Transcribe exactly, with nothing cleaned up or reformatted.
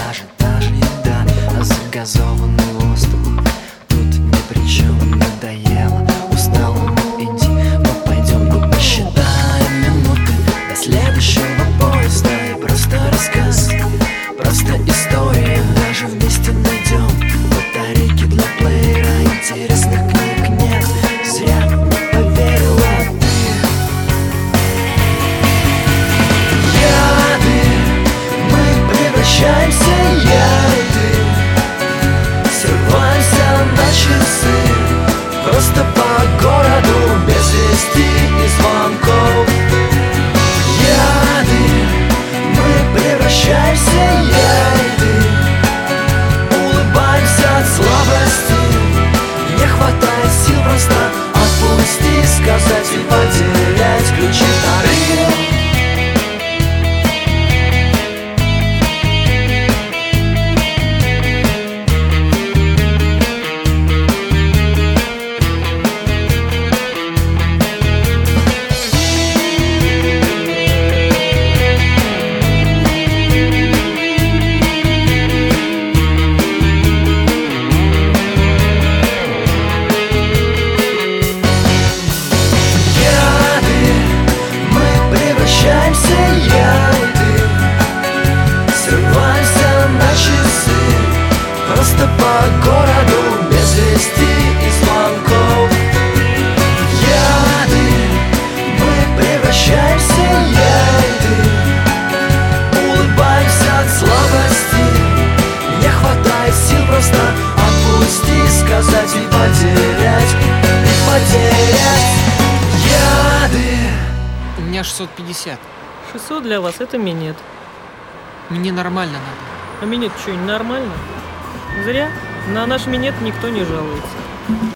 пляже та же еда, а загазованный воздух тут ни при чем. Надоело, устала на Инди, но пойдем-ка посчитаем минуты до следующего поезда. И просто рассказ, просто история. Даже вместе найдем батарейки для плеера. Интересных книг нет, зря не поверила ты. Яды, мы превращаемся, я и ты, срываемся на часы, просто по городу без вести и звонков. Яды, мы превращаемся, я и ты, улыбаемся от слабости. Не хватает сил просто отпусти, сказать и потерять ключи вторые. Просто по городу без вести и звонков. Яды, мы превращаемся, я и ты, улыбаемся от слабости. Не хватает сил просто отпусти, сказать и потерять, и потерять. Яды. У меня шестьсот пятьдесят. шестьсот для вас это минет. Мне нормально надо. А минет что, не нормально? Зря. На наш минет никто не жалуется.